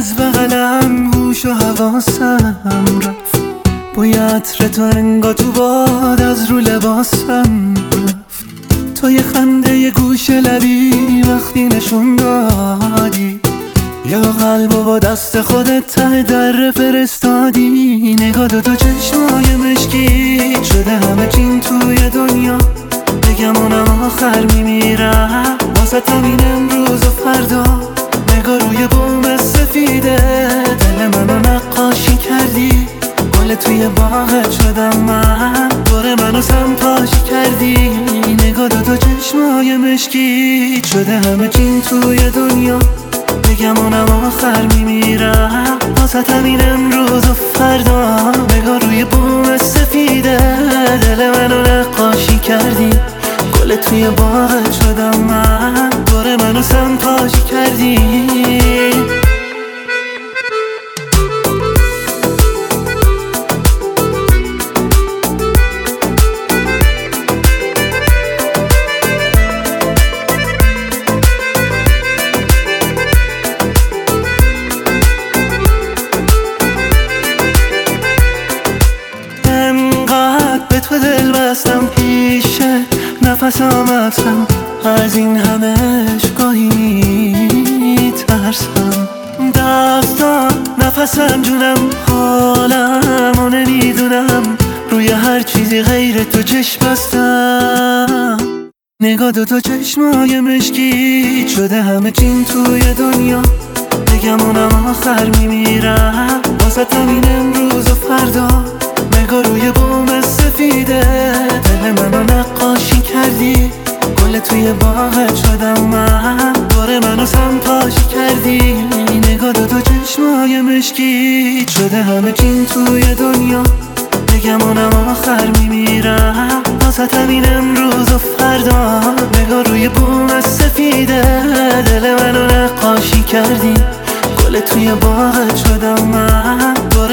از بغلم هوش و حواسم رفت، بوی عطر تو انگار تو باد از رو لباسم رفت. تو یه خنده یه گوش لبی وقتی نشون دادی، یا قلبو با دست خودت ته در فرستادی. نگاه تو چشمای مشکی شده همه چین توی دنیا، بگم اونم آخر میمیرم واسه همین امروز و فردا. نگاه روی بوم سفیده دل منو نقاشی کردی، گل توی باغت شدم من، دور منو سمپاشی کردی. نگاه تو چشمای مشکی شده همه چین توی دنیا، بگم اونم آخر میمیرم واسه همین امروز و فردا. نگاه روی بوم سفیده دل منو نقاشی کردی، گل توی باغت شدم من، دور منو سمپاشی کردی. به تو دل بستم پیشه نفس آمدم، از این همش گاهی ترسم. دستان نفسم جونم حالم و نمیدونم، روی هر چیزی غیر تو چشم بستم. نگاه تو چشمای مشکی شده همه چین توی دنیا، بگم اونم آخر میمیرم واسه همین امروز و فردا. نگاه روی بوم سفیده دل منو نقاشی کردی، گل توی باغت شدم من، دور منو سمپاشی کردی. نگاه تو چشمای مشکی شده همه چین توی دنیا، بگم اونم آخر میمیرم واسه همین امروز و فردا. نگاه روی بوم سفیده دل منو نقاشی کردی، گل توی باغت شدم من، دور